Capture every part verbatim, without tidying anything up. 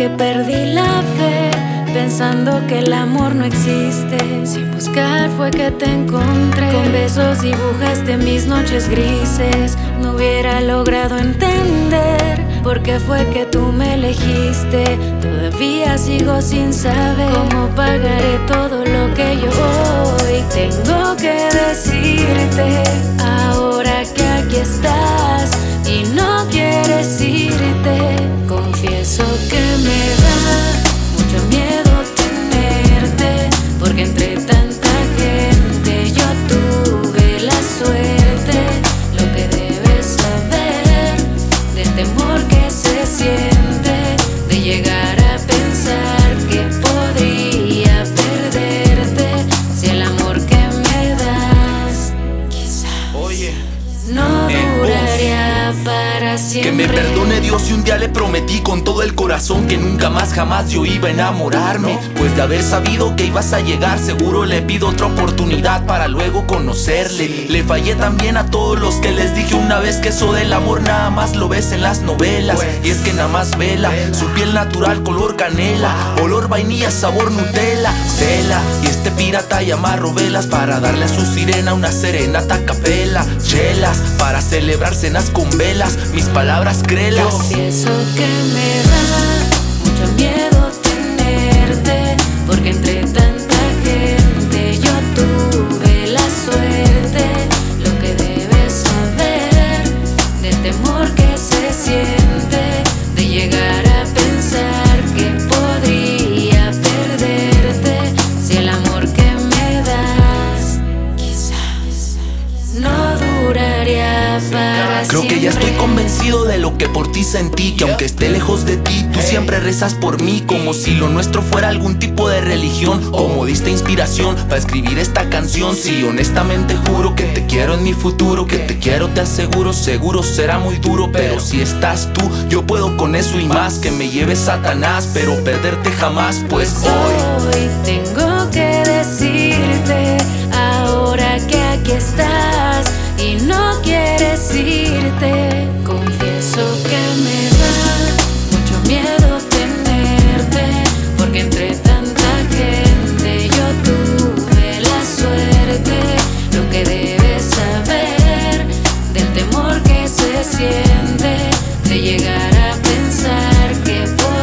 que perdí la fe, pensando que el amor no existe. Sin buscar fue que te encontré. Con besos dibujaste mis noches grises. No hubiera logrado entender por qué fue que tú me elegiste. Todavía sigo sin saber cómo pagaré todo lo que yo hoy tengo que decirte. Ahora que aquí estás y no quieres irte, confieso que me da mucho miedo tenerte, porque entre tanta gente yo tuve la suerte. Lo que debes saber del temor que se siente, de llegar a pensar que podría perderte, si el amor que me das quizás Oye, no duraría para siempre. que me perdone Dios, y un día le prometí con todo el corazón que nunca más jamás yo iba a enamorarme. Pues de haber sabido que ibas a llegar, seguro le pido otra oportunidad para luego conocerle. Sí. Le fallé también a todos los que les dije una vez que eso del amor nada más lo ves en las novelas. Pues, y es que nada más vela, vela, su piel natural color canela, wow, olor vainilla, sabor Nutella, cela. Y este pirata y amarro velas para darle a su sirena una serenata a capela. Chelas para celebrar cenas con velas, mis palabras créelas. Confieso que me da mucho miedo tenerte, porque entre tanta gente yo tuve la suerte. Lo que debes saber del temor que se siente, de llegar a pensar que podría perderte, si el amor que me das quizás no duraría para Creo siempre. que ya estoy convencido de lo que por ti sentí, que aunque esté lejos de ti, tú siempre rezas por mí, como si lo nuestro fuera algún tipo de religión. Como diste inspiración para escribir esta canción. Sí, honestamente juro que te quiero en mi futuro, que te quiero, te aseguro, seguro será muy duro, pero si estás tú, yo puedo con eso y más. Que me lleve Satanás, pero perderte jamás, pues hoy Hoy tengo que decirte, ahora que aquí estás y no quieres irte, confieso que me da mucho miedo tenerte, porque entre tanta gente yo tuve la suerte. Lo que debes saber del temor que se siente, de llegar a pensar que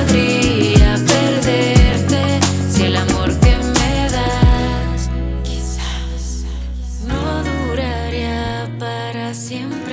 podría perderte, si el amor que me das quizás no duraría para siempre.